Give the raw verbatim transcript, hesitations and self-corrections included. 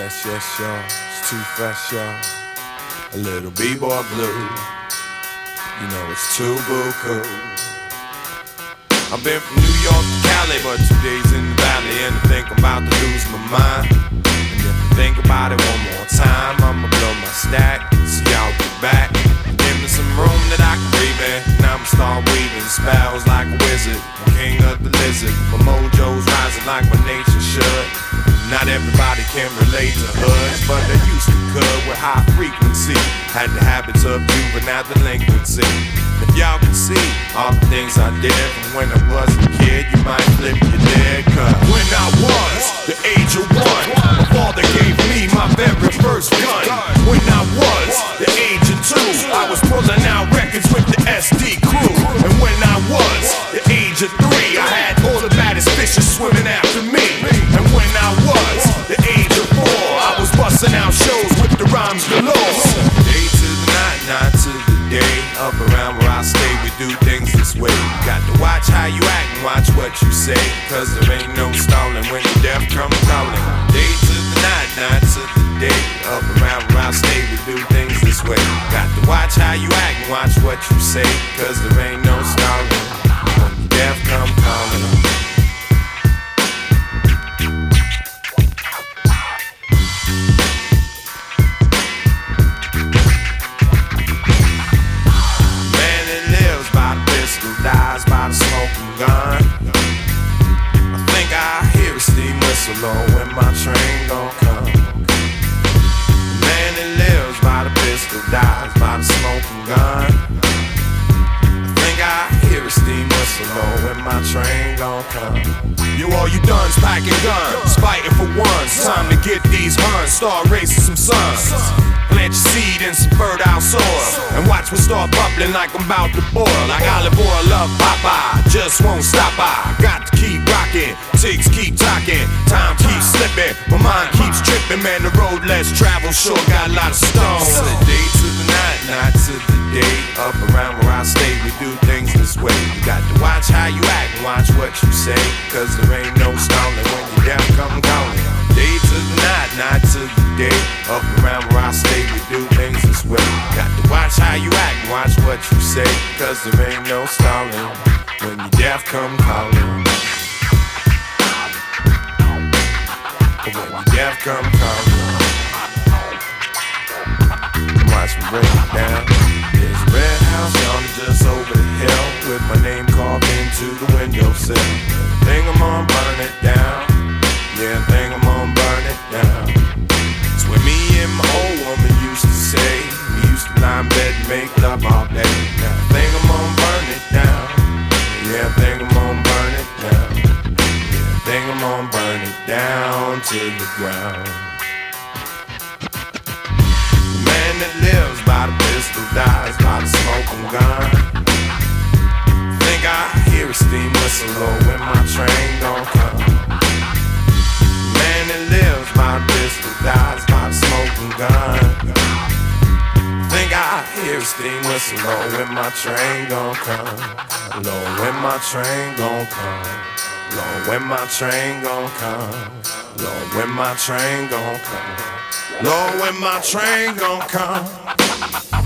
Yes, yes, y'all. It's too fresh, y'all. A little B-boy blue. You know it's too boo cool. I've been from New York to Cali, but two days in the valley, and I think I'm about to lose my mind. And if I think about it one more time, I'ma blow my stack. So y'all get back. Give me some room that I can breathe in, and I'ma start weaving spells like a wizard. I'm king of the lizard. My mojo's rising like my nature should. Not everybody can relate to hoods, but they used to could with high frequency. Had the habits of juvenile delinquency. If y'all can see all the things I did from when I was a kid, you might flip your lid. Cause when I was the age of one, my father gave me my very first gun. When I was the age of two, I was pulling out records with the S D crew. And when I was the age of three, I had all the baddest fishes swimming after me. And when I was the age of four, I was busting out shows with the rhymes galore. Day to the night, night to the day. Up around where I stay, we do things this way. You got to watch how you act and watch what you say, cause there ain't no stalling when the death comes calling. Day to the night, night to the day. Up around where I stay, we do things this way. Got to watch how you act and watch what you say, cause there ain't no stalling when the death comes calling. Dies by the smoking gun. I think I hear a steam whistle on when my train gon' come. The man that lives by the pistol dies by the smoking gun. I think I hear a steam whistle on when my train gon' come. You all you duns packing guns, fighting for ones. Time to get these huns, start raising some sons. Plant your seed in some fertile soil, and watch me start bubbling like I'm about to boil. Like olive oil, love Popeye, just won't stop. I got to keep rocking, ticks keep talking, time keeps slipping, my mind keeps tripping. Man, the road less traveled, sure got a lot of stones. The day to the night, night to the day. Up around where I stay, we do things this way. You got to watch how you act and watch what you say, cause there ain't no stalling when your death come calling. Day to the night, night to the day. Up around where I stay, we do things this way. Got to watch how you act and watch what you say, cause there ain't no stalling when your death come calling. When your death come calling. Watch me break it down. There's a red house yonder just over the hill, with my name carved into the windowsill. Think I'm gonna burn it down. Yeah, I think I'm gonna burn it down. It's where me and my old woman used to say. We used to lie in bed and make love all day. Now I think I'm gonna burn it down. Yeah, I think I'm gonna burn it down. Yeah, I think I'm gonna burn it down to the ground. The man that lives by the pistol dies by the smoking gun. Think I hear a steam whistle or when my train gon' come. That lives by the pistol dies by the smoking gun. Think I hear a steam whistle, Lord, when my train gon' come. Lord, when my train gon' come. Lord, when my train gon' come. Lord, when my train gon' come. Lord, when my train gon' come.